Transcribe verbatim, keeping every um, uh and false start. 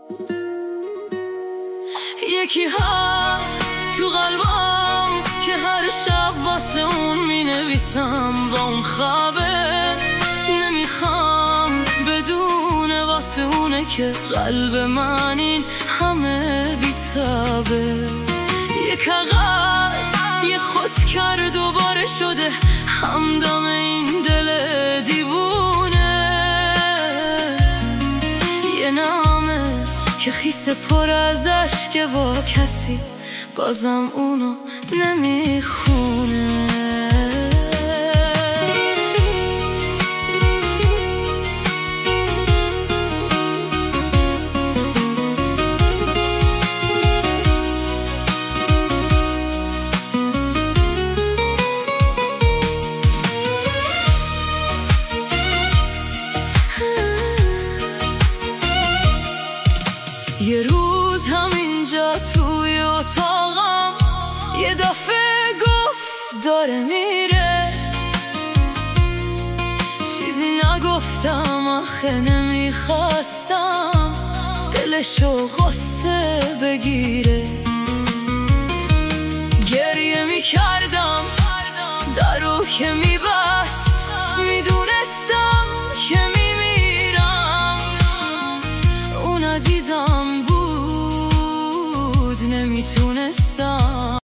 یکی هست تو قلبم که هر شب واسه اون می نویسم با اون خوابه، نمیخوام بدون واسه اونه که قلب من این همه بیتابه. یه کاغذ یه خود کرد دوباره شده همدم این دل دیوونه، یه نامه که خیس پر از اشکه و کسی بازم اونو نمیخونه. یه روز همینجا توی اتاقم یه دفعه گفت داره میره، چیزی نگفتم آخه نمیخواستم دلشو غصه بگیره. گریه میکردم درو که میبست، میدونستم که میمیرم، اون عزیزم بود نمیتونستم